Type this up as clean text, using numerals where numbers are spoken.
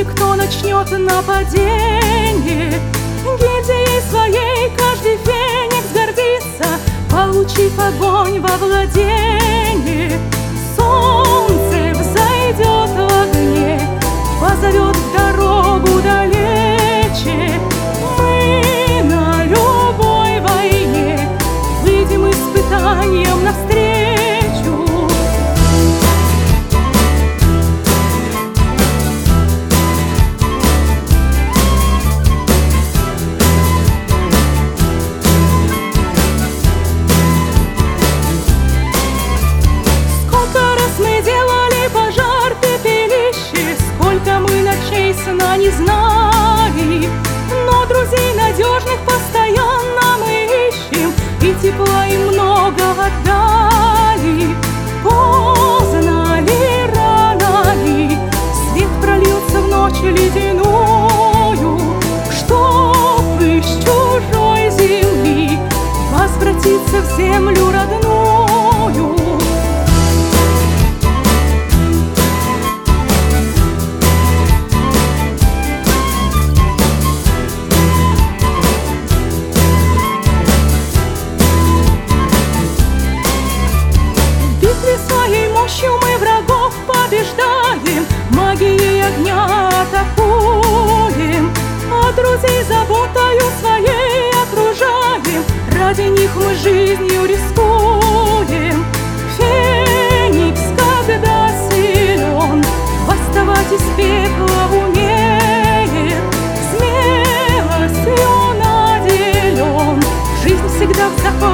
никто начнет нападение. Гильдией своей каждый феникс гордится, получив огонь во владение. Солнце взойдет в огне, позовет в дорогу далече. Мы на любой войне выйдем испытанием навстречу. Сна не знали, но друзей надежных постоянно мы ищем, и тепла им много отдали. Поздно ли, рано ли, свет прольется в ночь ледяную, чтоб из чужой земли возвратиться в землю родную. Своей мощью мы врагов побеждаем, магией огня атакуем, а друзей заботою своей окружаем, ради них мы жизнью рискуем. Феникс, когда силен, восставать из пепла умеет, смелостью наделен, жизнь всегда в законе